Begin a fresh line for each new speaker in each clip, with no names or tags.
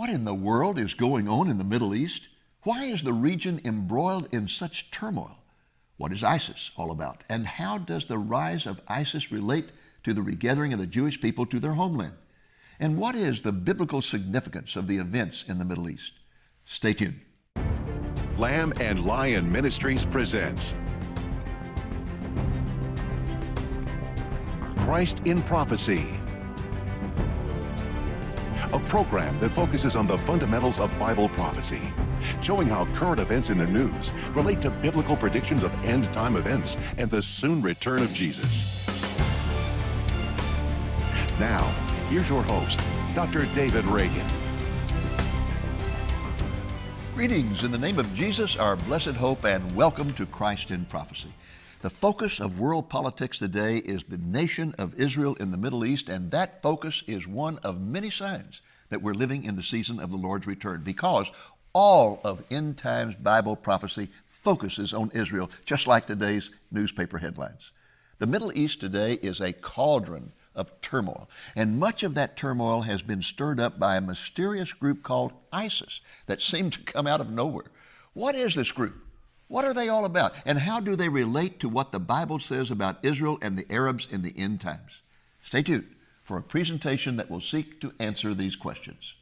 What in the world is going on in the Middle East? Why is the region embroiled in such turmoil? What is ISIS all about? And how does the rise of ISIS relate to the regathering of the Jewish people to their homeland? And what is the biblical significance of the events in the Middle East? Stay tuned.
Lamb and Lion Ministries presents Christ in Prophecy, a program that focuses on the fundamentals of Bible prophecy, showing how current events in the news relate to biblical predictions of end-time events and the soon return of Jesus. Now, here's your host, Dr. David Reagan.
Greetings in the name of Jesus, our blessed hope, and welcome to Christ in Prophecy. The focus of world politics today is the nation of Israel in the Middle East, and that focus is one of many signs that we're living in the season of the Lord's return, because all of end times Bible prophecy focuses on Israel, just like today's newspaper headlines. The Middle East today is a cauldron of turmoil, and much of that turmoil has been stirred up by a mysterious group called ISIS that seemed to come out of nowhere. What is this group? What are they all about? And how do they relate to what the Bible says about Israel and the Arabs in the end times? Stay tuned for a presentation that will seek to answer these questions.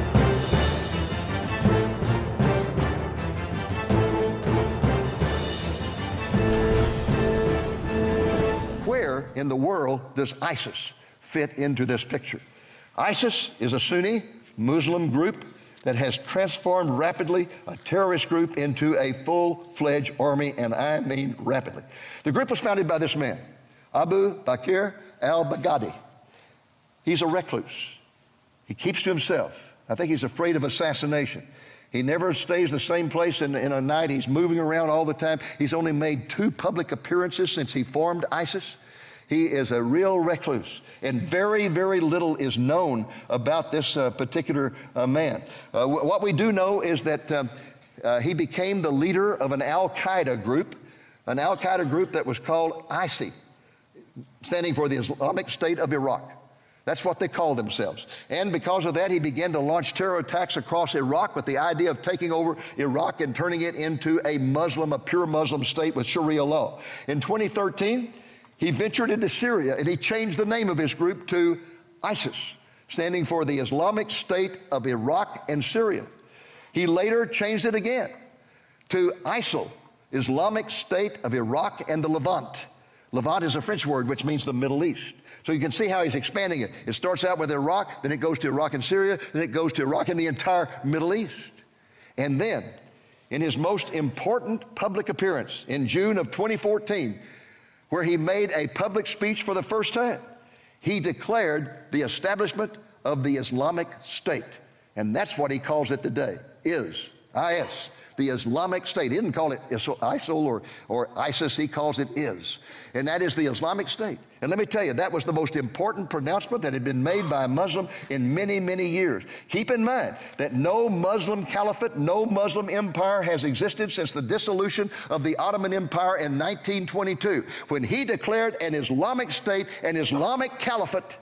Where in the world does ISIS fit into this picture? ISIS is a Sunni Muslim group that has transformed rapidly a terrorist group into a full-fledged army, and I mean rapidly. The group was founded by this man, Abu Bakr al-Baghdadi. He's a recluse. He keeps to himself. I think he's afraid of assassination. He never stays the same place in a night. He's moving around all the time. He's only made 2 public appearances since he formed ISIS. He is a real recluse, and very, very little is known about this particular man. What we do know is that he became the leader of an Al-Qaeda group that was called ISI, standing for the Islamic State of Iraq. That's what they call themselves. And because of that, he began to launch terror attacks across Iraq with the idea of taking over Iraq and turning it into a pure Muslim state with Sharia law. In 2013, he ventured into Syria, and he changed the name of his group to ISIS, standing for the Islamic State of Iraq and Syria. He later changed it again to ISIL, Islamic State of Iraq and the Levant. Levant is a French word which means the Middle East. So you can see how he's expanding it. It starts out with Iraq, then it goes to Iraq and Syria, then it goes to Iraq and the entire Middle East. And then, in his most important public appearance in June of 2014, where he made a public speech for the first time, he declared the establishment of the Islamic State. And that's what he calls it today, IS, the Islamic State. He didn't call it ISIL or ISIS, he calls it IS. And that is the Islamic State. And let me tell you, that was the most important pronouncement that had been made by a Muslim in many, many years. Keep in mind that no Muslim caliphate, no Muslim empire has existed since the dissolution of the Ottoman Empire in 1922. When he declared an Islamic State, an Islamic caliphate,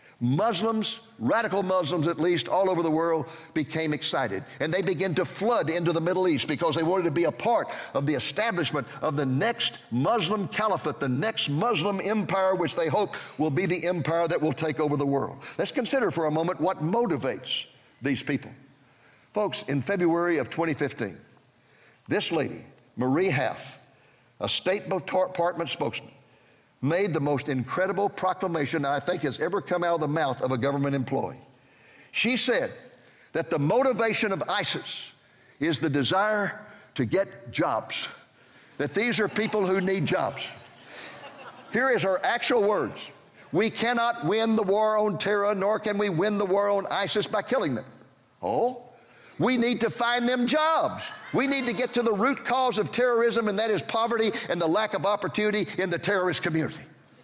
Muslims, radical Muslims at least, all over the world became excited. And they began to flood into the Middle East because they wanted to be a part of the establishment of the next Muslim caliphate, the next Muslim empire, which they hope will be the empire that will take over the world. Let's consider for a moment what motivates these people. Folks, in February of 2015, this lady, Marie Half, a State Department spokesman, made the most incredible proclamation I think has ever come out of the mouth of a government employee. She said that the motivation of ISIS is the desire to get jobs, that these are people who need jobs. Here is her actual words. We cannot win the war on terror, nor can we win the war on ISIS by killing them. Oh? We need to find them jobs. We need to get to the root cause of terrorism, and that is poverty and the lack of opportunity in the terrorist community.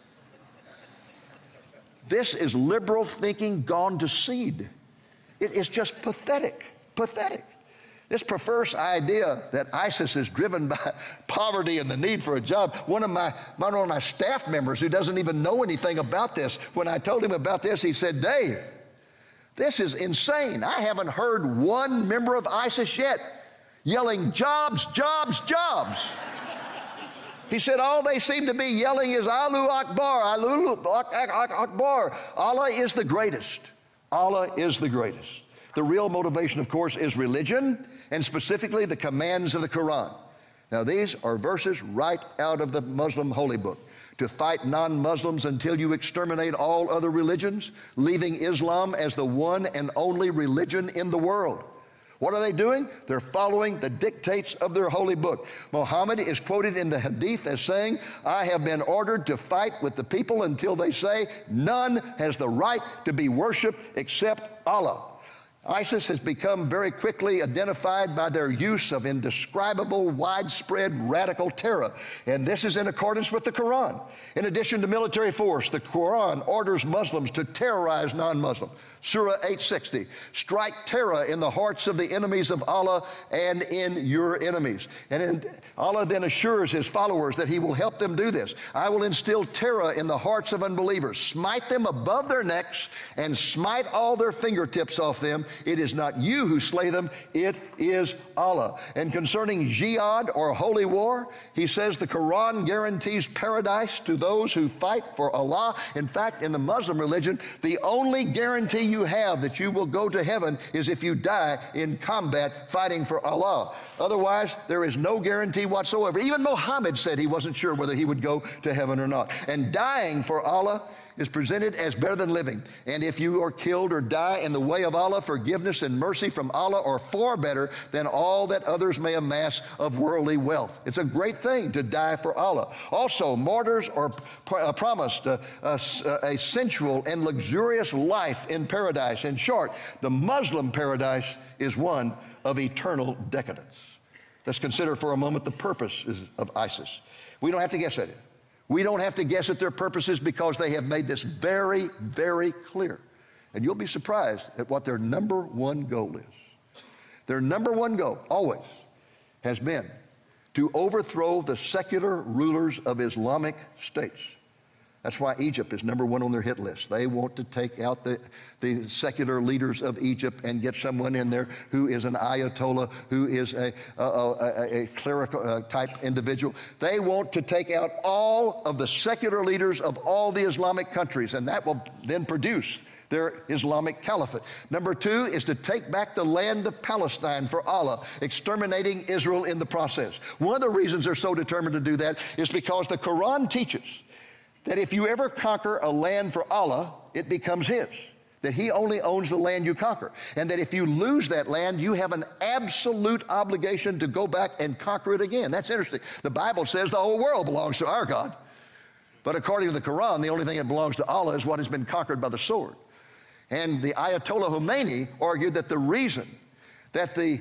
This is liberal thinking gone to seed. It is just pathetic. This perverse idea that ISIS is driven by poverty and the need for a job. One of my staff members who doesn't even know anything about this, when I told him about this, he said, Dave, This is insane. I haven't heard one member of ISIS yet yelling, "Jobs, jobs, jobs." He said all they seem to be yelling is Allahu Akbar, Allahu Akbar. Allah is the greatest. Allah is the greatest. The real motivation, of course, is religion, and specifically the commands of the Quran. Now, these are verses right out of the Muslim holy book. To fight non-Muslims until you exterminate all other religions, leaving Islam as the one and only religion in the world. What are they doing? They're following the dictates of their holy book. Muhammad is quoted in the Hadith as saying, "I have been ordered to fight with the people until they say none has the right to be worshiped except Allah." ISIS has become very quickly identified by their use of indescribable, widespread, radical terror. And this is in accordance with the Quran. In addition to military force, the Quran orders Muslims to terrorize non-Muslims. Surah 860, strike terror in the hearts of the enemies of Allah and in your enemies. And Allah then assures his followers that he will help them do this. "I will instill terror in the hearts of unbelievers, smite them above their necks, and smite all their fingertips off them. It is not you who slay them, it is Allah." And concerning jihad or holy war, he says the Quran guarantees paradise to those who fight for Allah. In fact, in the Muslim religion, the only guarantee you have that you will go to heaven is if you die in combat fighting for Allah. Otherwise, there is no guarantee whatsoever. Even Muhammad said he wasn't sure whether he would go to heaven or not. And dying for Allah is presented as better than living. And if you are killed or die in the way of Allah, forgiveness and mercy from Allah are far better than all that others may amass of worldly wealth. It's a great thing to die for Allah. Also, martyrs are promised a sensual and luxurious life in paradise. In short, the Muslim paradise is one of eternal decadence. Let's consider for a moment the purposes of ISIS. We don't have to guess at it. We don't have to guess at their purposes because they have made this very, very clear. And you'll be surprised at what their number one goal is. Their number one goal always has been to overthrow the secular rulers of Islamic states. That's why Egypt is number one on their hit list. They want to take out the secular leaders of Egypt and get someone in there who is an ayatollah, who is a clerical type individual. They want to take out all of the secular leaders of all the Islamic countries, and that will then produce their Islamic caliphate. Number two is to take back the land of Palestine for Allah, exterminating Israel in the process. One of the reasons they're so determined to do that is because the Quran teaches that if you ever conquer a land for Allah, it becomes his. That he only owns the land you conquer. And that if you lose that land, you have an absolute obligation to go back and conquer it again. That's interesting. The Bible says the whole world belongs to our God. But according to the Quran, the only thing that belongs to Allah is what has been conquered by the sword. And the Ayatollah Khomeini argued that the reason that the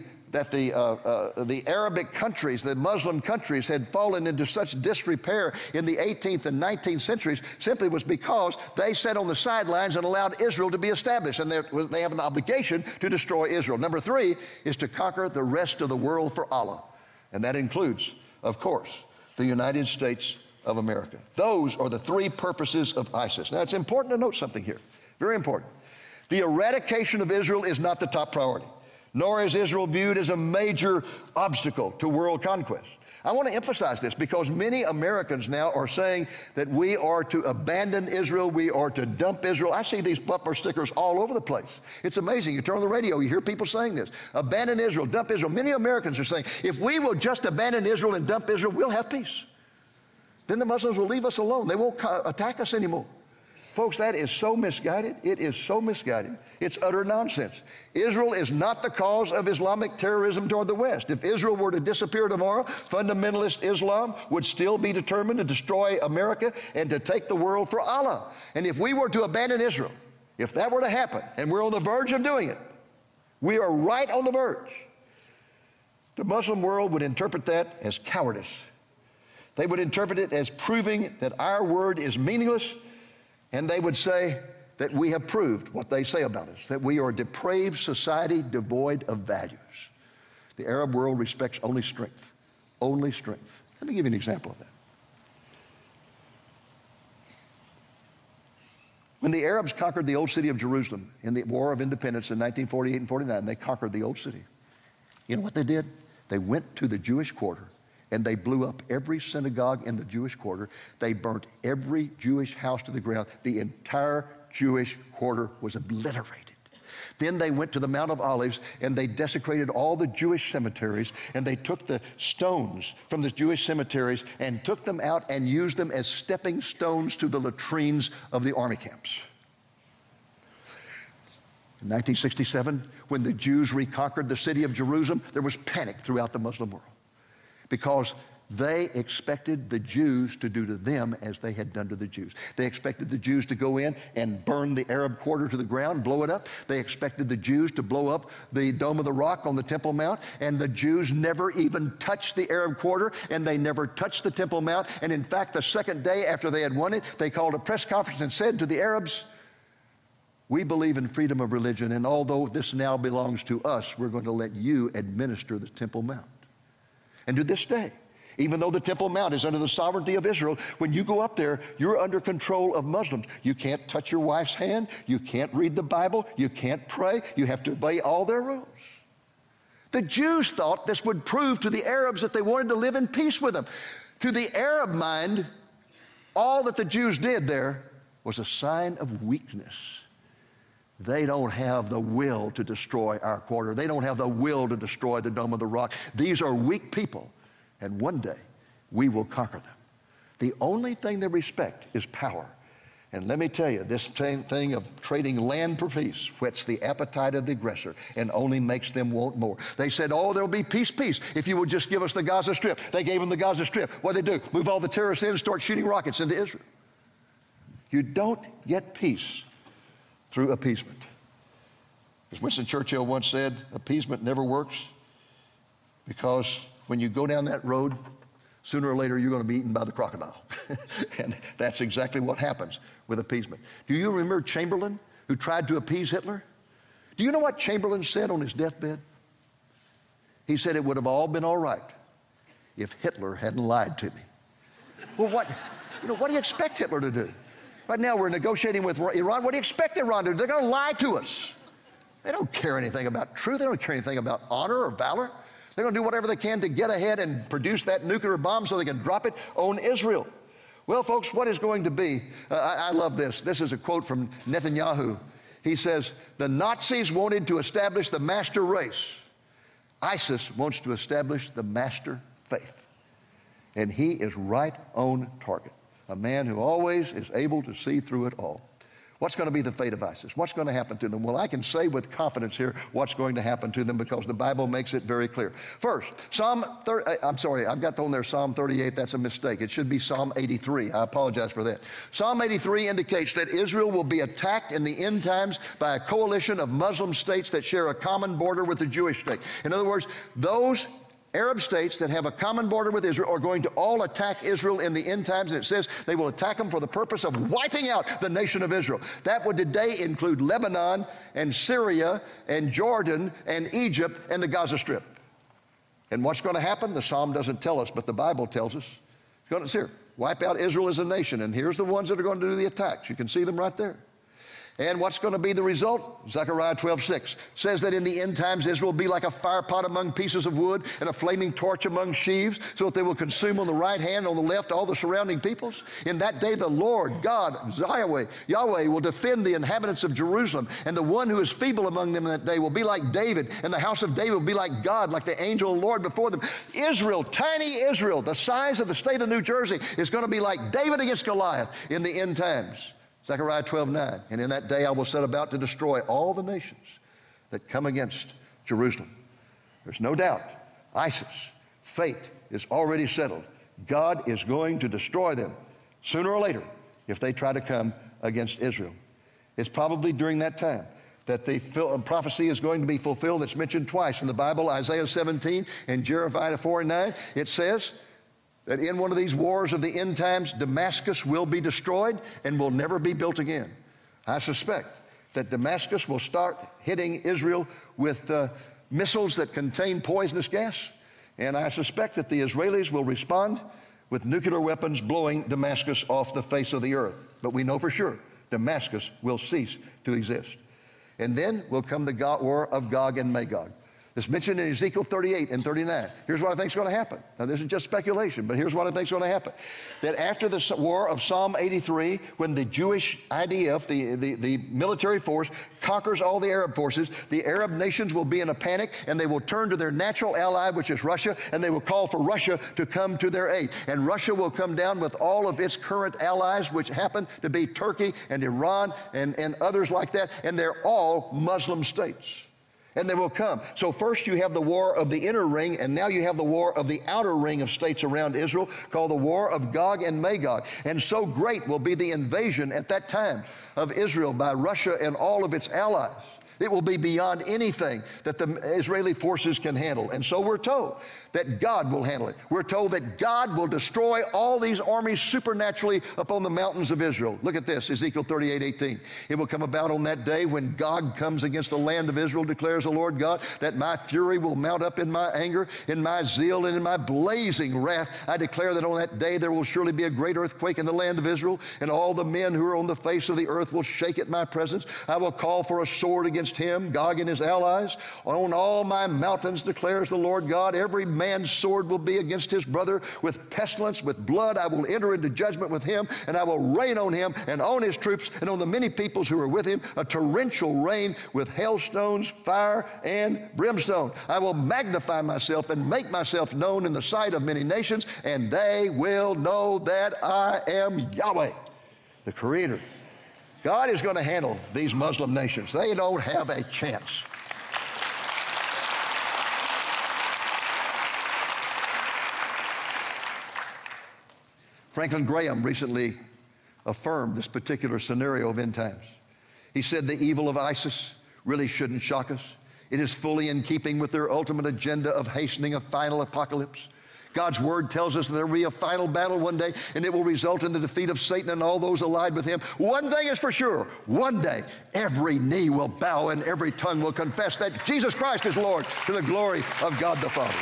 Arabic countries, the Muslim countries, had fallen into such disrepair in the 18th and 19th centuries simply was because they sat on the sidelines and allowed Israel to be established, and they have an obligation to destroy Israel. Number three is to conquer the rest of the world for Allah, and that includes, of course, the United States of America. Those are the three purposes of ISIS. Now, it's important to note something here, very important. The eradication of Israel is not the top priority, nor is Israel viewed as a major obstacle to world conquest. I want to emphasize this because many Americans now are saying that we are to abandon Israel, we are to dump Israel. I see these bumper stickers all over the place. It's amazing. You turn on the radio, you hear people saying this. Abandon Israel, dump Israel. Many Americans are saying, if we will just abandon Israel and dump Israel, we'll have peace. Then the Muslims will leave us alone. They won't attack us anymore. Folks, that is so misguided. It is so misguided. It's utter nonsense. Israel is not the cause of Islamic terrorism toward the West. If Israel were to disappear tomorrow, fundamentalist Islam would still be determined to destroy America and to take the world for Allah. And if we were to abandon Israel, if that were to happen, and we're on the verge of doing it, we are right on the verge, the Muslim world would interpret that as cowardice. They would interpret it as proving that our word is meaningless. And they would say that we have proved what they say about us, that we are a depraved society devoid of values. The Arab world respects only strength, only strength. Let me give you an example of that. When the Arabs conquered the old city of Jerusalem in the War of Independence in 1948 and 49, they conquered the old city. You know what they did? They went to the Jewish quarter and they blew up every synagogue in the Jewish quarter. They burnt every Jewish house to the ground. The entire Jewish quarter was obliterated. Then they went to the Mount of Olives and they desecrated all the Jewish cemeteries, and they took the stones from the Jewish cemeteries and took them out and used them as stepping stones to the latrines of the army camps. In 1967, when the Jews reconquered the city of Jerusalem, there was panic throughout the Muslim world because they expected the Jews to do to them as they had done to the Jews. They expected the Jews to go in and burn the Arab quarter to the ground, blow it up. They expected the Jews to blow up the Dome of the Rock on the Temple Mount, and the Jews never even touched the Arab quarter, and they never touched the Temple Mount. And in fact, the second day after they had won it, they called a press conference and said to the Arabs, "We believe in freedom of religion, and although this now belongs to us, we're going to let you administer the Temple Mount." And to this day, even though the Temple Mount is under the sovereignty of Israel, when you go up there, you're under control of Muslims. You can't touch your wife's hand. You can't read the Bible. You can't pray. You have to obey all their rules. The Jews thought this would prove to the Arabs that they wanted to live in peace with them. To the Arab mind, all that the Jews did there was a sign of weakness. They don't have the will to destroy our quarter. They don't have the will to destroy the Dome of the Rock. These are weak people. And one day, we will conquer them. The only thing they respect is power. And let me tell you, this thing of trading land for peace whets the appetite of the aggressor and only makes them want more. They said, "Oh, there'll be peace, peace, if you would just give us the Gaza Strip." They gave them the Gaza Strip. What'd they do? Move all the terrorists in and start shooting rockets into Israel. You don't get peace through appeasement. As Winston Churchill once said, appeasement never works, because when you go down that road, sooner or later you're going to be eaten by the crocodile. And that's exactly what happens with appeasement. Do you remember Chamberlain, who tried to appease Hitler? Do you know what Chamberlain said on his deathbed? He said, "It would have all been all right if Hitler hadn't lied to me." Well, what do you expect Hitler to do? Right now we're negotiating with Iran. What do you expect Iran to do? They're going to lie to us. They don't care anything about truth. They don't care anything about honor or valor. They're going to do whatever they can to get ahead and produce that nuclear bomb so they can drop it on Israel. Well, folks, what is going to be, I love this. This is a quote from Netanyahu. He says, "The Nazis wanted to establish the master race. ISIS wants to establish the master faith." And he is right on target. A man who always is able to see through it all. What's going to be the fate of ISIS? What's going to happen to them? Well, I can say with confidence here what's going to happen to them because the Bible makes it very clear. First, I've got on there Psalm 38. That's a mistake. It should be Psalm 83. I apologize for that. Psalm 83 indicates that Israel will be attacked in the end times by a coalition of Muslim states that share a common border with the Jewish state. In other words, those Arab states that have a common border with Israel are going to all attack Israel in the end times, and it says they will attack them for the purpose of wiping out the nation of Israel. That would today include Lebanon and Syria and Jordan and Egypt and the Gaza Strip. And what's going to happen? The Psalm doesn't tell us, but the Bible tells us. It's going to wipe out Israel as a nation, and here's the ones that are going to do the attacks. You can see them right there. And what's going to be the result? Zechariah 12:6 says that in the end times Israel will be like a fire pot among pieces of wood and a flaming torch among sheaves, so that they will consume on the right hand, on the left, all the surrounding peoples. In that day the Lord, God, Yahweh will defend the inhabitants of Jerusalem, and the one who is feeble among them in that day will be like David, and the house of David will be like God, like the angel of the Lord before them. Israel, tiny Israel, the size of the state of New Jersey, is going to be like David against Goliath in the end times. Zechariah 12:9, and in that day I will set about to destroy all the nations that come against Jerusalem. There's no doubt, ISIS, fate is already settled. God is going to destroy them sooner or later if they try to come against Israel. It's probably during that time that the prophecy is going to be fulfilled. It's mentioned twice in the Bible, Isaiah 17 and Jeremiah 4:9. It says that in one of these wars of the end times, Damascus will be destroyed and will never be built again. I suspect that Damascus will start hitting Israel with missiles that contain poisonous gas, and I suspect that the Israelis will respond with nuclear weapons blowing Damascus off the face of the earth. But we know for sure Damascus will cease to exist. And then will come the war of Gog and Magog. It's mentioned in Ezekiel 38 and 39. Here's what I think is going to happen. Now, this is just speculation, but here's what I think is going to happen. That after the war of Psalm 83, when the Jewish IDF, the military force, conquers all the Arab forces, the Arab nations will be in a panic, and they will turn to their natural ally, which is Russia, and they will call for Russia to come to their aid. And Russia will come down with all of its current allies, which happen to be Turkey and Iran and others like that, and they're all Muslim states. And they will come. So first you have the war of the inner ring, and now you have the war of the outer ring of states around Israel, called the war of Gog and Magog. And so great will be the invasion at that time of Israel by Russia and all of its allies. It will be beyond anything that the Israeli forces can handle. And so we're told that God will handle it. We're told that God will destroy all these armies supernaturally upon the mountains of Israel. Look at this, Ezekiel 38:18. It will come about on that day when Gog comes against the land of Israel, declares the Lord God, that my fury will mount up in my anger, in my zeal, and in my blazing wrath. I declare that on that day there will surely be a great earthquake in the land of Israel, and all the men who are on the face of the earth will shake at my presence. I will call for a sword against him, Gog and his allies. On all my mountains, declares the Lord God, every man's sword will be against his brother. With pestilence, with blood, I will enter into judgment with him, and I will rain on him and on his troops and on the many peoples who are with him, a torrential rain with hailstones, fire, and brimstone. I will magnify myself and make myself known in the sight of many nations, and they will know that I am Yahweh, the Creator. God is going to handle these Muslim nations. They don't have a chance. Franklin Graham recently affirmed this particular scenario of end times. He said the evil of ISIS really shouldn't shock us. It is fully in keeping with their ultimate agenda of hastening a final apocalypse. God's word tells us that there will be a final battle one day, and it will result in the defeat of Satan and all those allied with him. One thing is for sure, one day every knee will bow and every tongue will confess that Jesus Christ is Lord, to the glory of God the Father.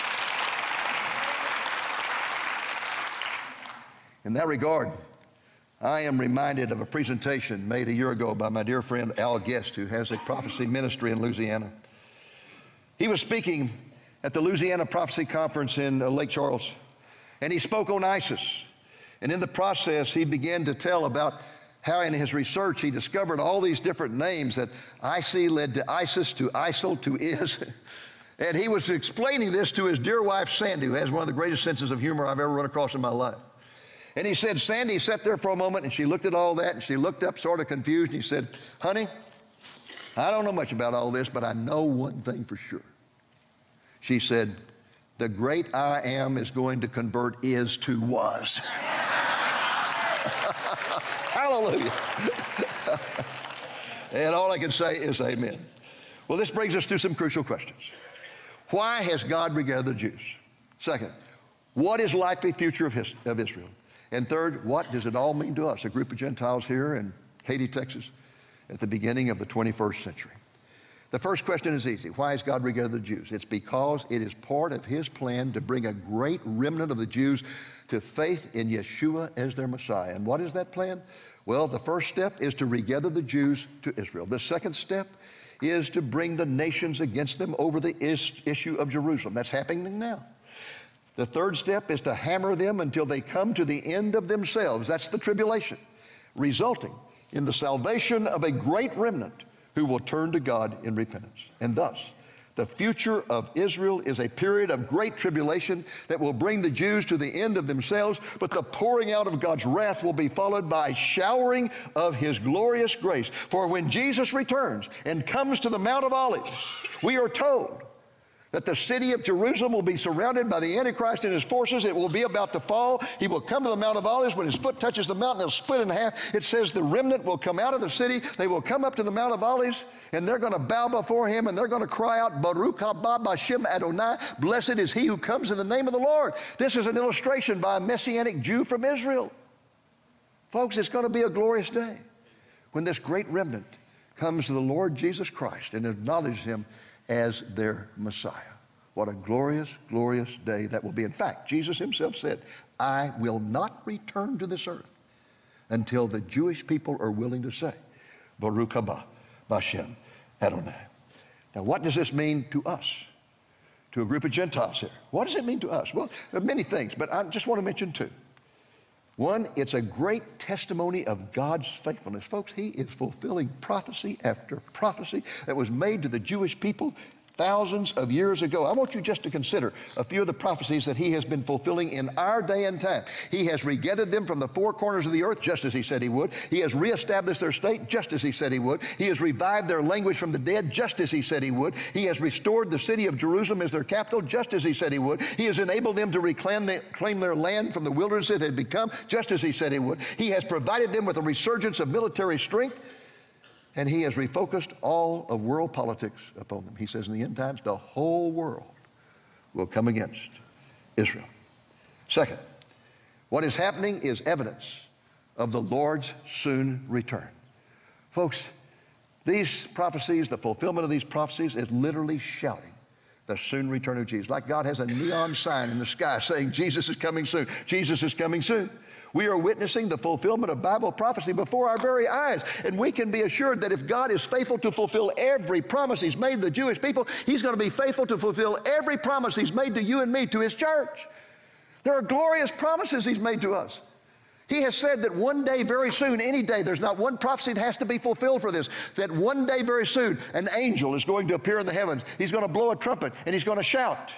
In that regard, I am reminded of a presentation made a year ago by my dear friend Al Guest, who has a prophecy ministry in Louisiana. He was speaking at the Louisiana Prophecy Conference in Lake Charles, and he spoke on ISIS. And in the process, he began to tell about how in his research he discovered all these different names that IC led to ISIS, to ISIL, to IS. And he was explaining this to his dear wife, Sandy, who has one of the greatest senses of humor I've ever run across in my life. And he said, Sandy sat there for a moment, and she looked at all that, and she looked up sort of confused, and he said, honey, I don't know much about all this, but I know one thing for sure. She said, the great I am is going to convert is to was. Hallelujah. And all I can say is amen. Well, this brings us to some crucial questions. Why has God regarded the Jews? Second, what is likely future of Israel? And third, what does it all mean to us, a group of Gentiles here in Katy, Texas, at the beginning of the 21st century? The first question is easy. Why has God regarded the Jews? It's because it is part of his plan to bring a great remnant of the Jews to faith in Yeshua as their Messiah. And what is that plan? Well, the first step is to regather the Jews to Israel. The second step is to bring the nations against them over the issue of Jerusalem. That's happening now. The third step is to hammer them until they come to the end of themselves. That's the tribulation, resulting in the salvation of a great remnant who will turn to God in repentance. And thus, the future of Israel is a period of great tribulation that will bring the Jews to the end of themselves, but the pouring out of God's wrath will be followed by a showering of his glorious grace. For when Jesus returns and comes to the Mount of Olives, we are told that the city of Jerusalem will be surrounded by the Antichrist and his forces. It will be about to fall. He will come to the Mount of Olives. When his foot touches the mountain, it'll split in half. It says the remnant will come out of the city. They will come up to the Mount of Olives, and they're going to bow before him, and they're going to cry out, Baruch haba Hashem Adonai, blessed is he who comes in the name of the Lord. This is an illustration by a Messianic Jew from Israel. Folks, it's going to be a glorious day when this great remnant comes to the Lord Jesus Christ and acknowledges him as their Messiah. What a glorious, glorious day that will be. In fact, Jesus himself said, I will not return to this earth until the Jewish people are willing to say, Baruch haba b'Hashem Adonai. Now, what does this mean to us? To a group of Gentiles here. What does it mean to us? Well, there are many things, but I just want to mention two. One, it's a great testimony of God's faithfulness. Folks, he is fulfilling prophecy after prophecy that was made to the Jewish people thousands of years ago. I want you just to consider a few of the prophecies that he has been fulfilling in our day and time. He has regathered them from the four corners of the earth, just as he said he would. He has reestablished their state, just as he said he would. He has revived their language from the dead, just as he said he would. He has restored the city of Jerusalem as their capital, just as he said he would. He has enabled them to claim their land from the wilderness it had become, just as he said he would. He has provided them with a resurgence of military strength, and he has refocused all of world politics upon them. He says in the end times, the whole world will come against Israel. Second, what is happening is evidence of the Lord's soon return. Folks, these prophecies, the fulfillment of these prophecies is literally shouting the soon return of Jesus. Like God has a neon sign in the sky saying, Jesus is coming soon. Jesus is coming soon. We are witnessing the fulfillment of Bible prophecy before our very eyes. And we can be assured that if God is faithful to fulfill every promise he's made the Jewish people, he's going to be faithful to fulfill every promise he's made to you and me, to his church. There are glorious promises he's made to us. He has said that one day, very soon, any day, there's not one prophecy that has to be fulfilled for this, that one day, very soon, an angel is going to appear in the heavens. He's going to blow a trumpet and he's going to shout.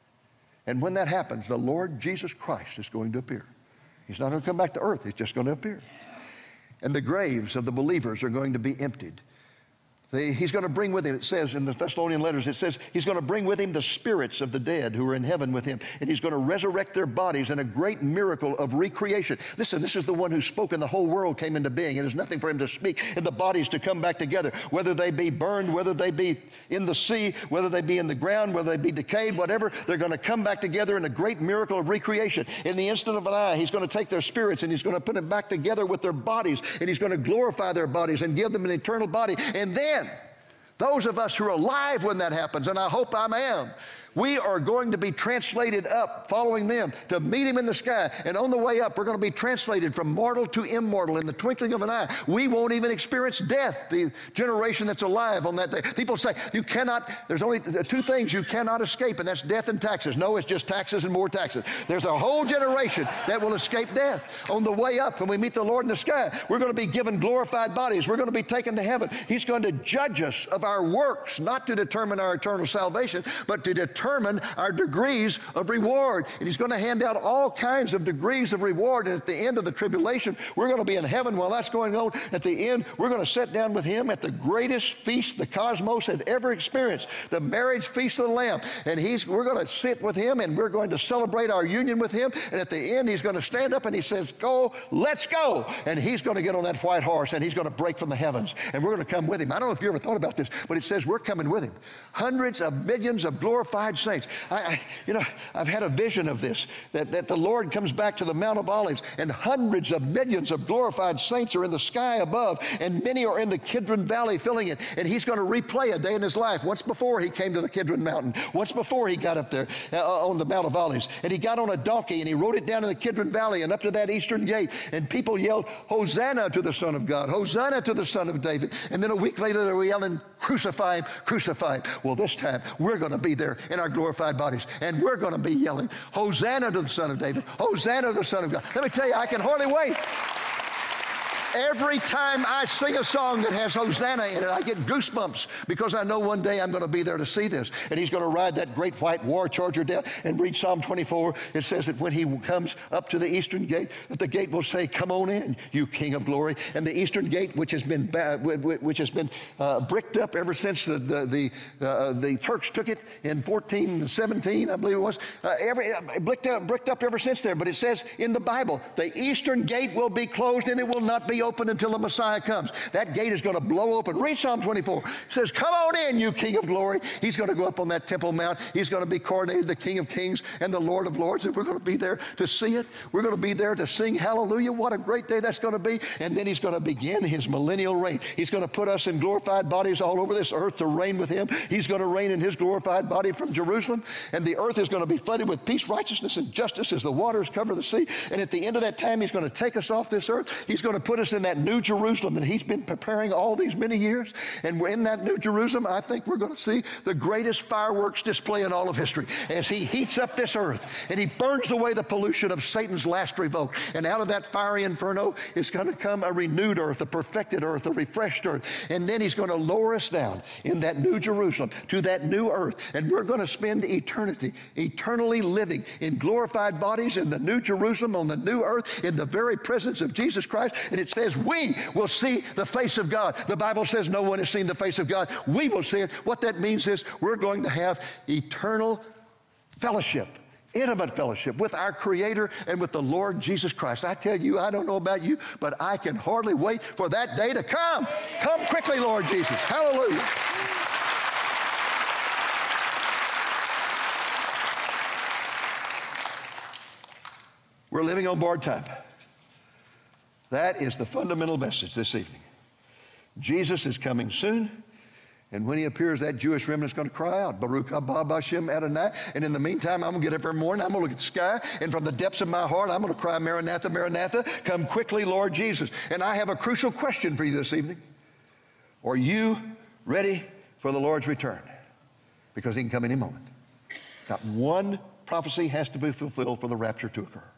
And when that happens, the Lord Jesus Christ is going to appear. He's not going to come back to earth. He's just going to appear. And the graves of the believers are going to be emptied. He's going to bring with him, it says in the Thessalonian letters, it says he's going to bring with him the spirits of the dead who are in heaven with him, and he's going to resurrect their bodies in a great miracle of recreation. Listen, this is the one who spoke and the whole world came into being. It is nothing for him to speak and the bodies to come back together, whether they be burned, whether they be in the sea, whether they be in the ground, whether they be decayed, whatever, they're going to come back together in a great miracle of recreation. In the instant of an eye, he's going to take their spirits and he's going to put them back together with their bodies, and he's going to glorify their bodies and give them an eternal body. And then those of us who are alive when that happens, and I hope I am, we are going to be translated up, following them, to meet him in the sky. And on the way up, we're going to be translated from mortal to immortal in the twinkling of an eye. We won't even experience death, the generation that's alive on that day. People say, you cannot, there's only two things you cannot escape, and that's death and taxes. No, it's just taxes and more taxes. There's a whole generation that will escape death. On the way up, when we meet the Lord in the sky, we're going to be given glorified bodies. We're going to be taken to heaven. He's going to judge us of our works, not to determine our eternal salvation, but to determine our degrees of reward. And he's going to hand out all kinds of degrees of reward. And at the end of the tribulation, we're going to be in heaven while that's going on. At the end, we're going to sit down with him at the greatest feast the cosmos had ever experienced, the marriage feast of the Lamb. And we're going to sit with him and we're going to celebrate our union with him. And at the end, he's going to stand up and he says, go, let's go. And he's going to get on that white horse and he's going to break from the heavens. And we're going to come with him. I don't know if you ever thought about this, but it says we're coming with him. Hundreds of millions of glorified saints. I've had a vision of this, that the Lord comes back to the Mount of Olives and hundreds of millions of glorified saints are in the sky above, and many are in the Kidron Valley filling it. And he's going to replay a day in his life. Once before he came to the Kidron Mountain. Once before he got up there on the Mount of Olives. And he got on a donkey and he rode it down in the Kidron Valley and up to that eastern gate. And people yelled, Hosanna to the Son of God. Hosanna to the Son of David. And then a week later they were yelling, crucify him, crucify him. Well, this time we're going to be there in our glorified bodies, and we're going to be yelling, Hosanna to the Son of David, Hosanna to the Son of God. Let me tell you, I can hardly wait. Every time I sing a song that has Hosanna in it, I get goosebumps because I know one day I'm going to be there to see this. And he's going to ride that great white war charger down and read Psalm 24. It says that when he comes up to the eastern gate, that the gate will say, come on in, you King of glory. And the eastern gate, which has been bricked up ever since the Turks took it in 1417, I believe it was, bricked up ever since there. But it says in the Bible, the eastern gate will be closed and it will not be open until the Messiah comes. That gate is going to blow open. Read Psalm 24. It says, come on in, you King of glory. He's going to go up on that Temple Mount. He's going to be coronated the King of kings and the Lord of lords, and we're going to be there to see it. We're going to be there to sing hallelujah. What a great day that's going to be. And then he's going to begin his millennial reign. He's going to put us in glorified bodies all over this earth to reign with him. He's going to reign in his glorified body from Jerusalem, and the earth is going to be flooded with peace, righteousness, and justice as the waters cover the sea. And at the end of that time, he's going to take us off this earth. He's going to put us in that new Jerusalem that he's been preparing all these many years. And we're in that new Jerusalem. I think we're going to see the greatest fireworks display in all of history as he heats up this earth and he burns away the pollution of Satan's last revolt. And out of that fiery inferno is going to come a renewed earth, a perfected earth, a refreshed earth. And then he's going to lower us down in that new Jerusalem to that new earth. And we're going to spend eternity, eternally living in glorified bodies in the new Jerusalem on the new earth in the very presence of Jesus Christ. And it says we will see the face of God. The Bible says no one has seen the face of God. We will see it. What that means is we're going to have eternal fellowship, intimate fellowship with our Creator and with the Lord Jesus Christ. I tell you, I don't know about you, but I can hardly wait for that day to come. Come quickly, Lord Jesus. Hallelujah. We're living on borrowed time. That is the fundamental message this evening. Jesus is coming soon, and when he appears, that Jewish remnant is going to cry out, Baruch haba Hashem Adonai. And in the meantime, I'm going to get up every morning, I'm going to look at the sky, and from the depths of my heart, I'm going to cry, Maranatha, Maranatha, come quickly, Lord Jesus. And I have a crucial question for you this evening. Are you ready for the Lord's return? Because he can come any moment. Not one prophecy has to be fulfilled for the rapture to occur.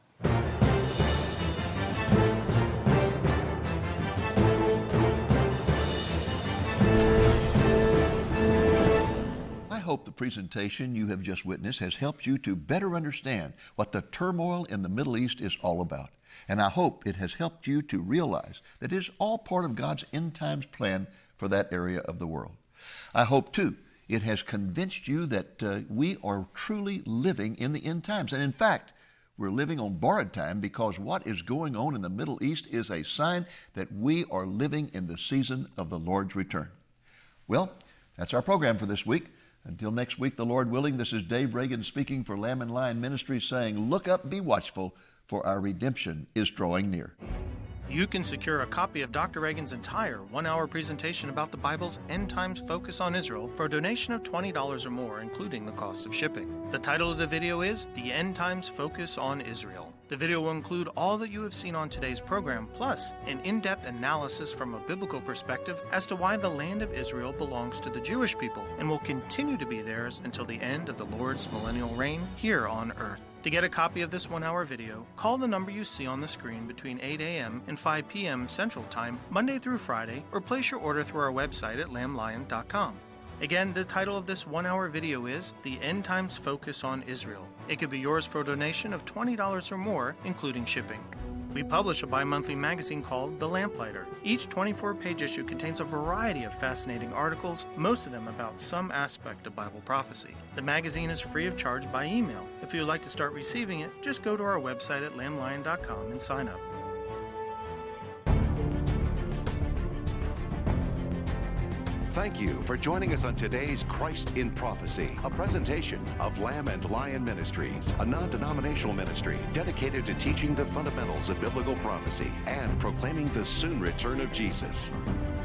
I hope the presentation you have just witnessed has helped you to better understand what the turmoil in the Middle East is all about. And I hope it has helped you to realize that it is all part of God's end times plan for that area of the world. I hope, too, it has convinced you that we are truly living in the end times. And in fact, we're living on borrowed time because what is going on in the Middle East is a sign that we are living in the season of the Lord's return. Well, that's our program for this week. Until next week, the Lord willing, this is Dave Reagan speaking for Lamb and Lion Ministries saying, look up, be watchful, for our redemption is drawing near.
You can secure a copy of Dr. Reagan's entire one-hour presentation about the Bible's End Times Focus on Israel for a donation of $20 or more, including the cost of shipping. The title of the video is The End Times Focus on Israel. The video will include all that you have seen on today's program, plus an in-depth analysis from a biblical perspective as to why the land of Israel belongs to the Jewish people and will continue to be theirs until the end of the Lord's millennial reign here on earth. To get a copy of this one-hour video, call the number you see on the screen between 8 a.m. and 5 p.m. Central Time, Monday through Friday, or place your order through our website at lamblion.com. Again, the title of this one-hour video is The End Times Focus on Israel. It could be yours for a donation of $20 or more, including shipping. We publish a bi-monthly magazine called The Lamplighter. Each 24-page issue contains a variety of fascinating articles, most of them about some aspect of Bible prophecy. The magazine is free of charge by email. If you would like to start receiving it, just go to our website at lamblion.com and sign up.
Thank you for joining us on today's Christ in Prophecy, a presentation of Lamb and Lion Ministries, a non-denominational ministry dedicated to teaching the fundamentals of biblical prophecy and proclaiming the soon return of Jesus.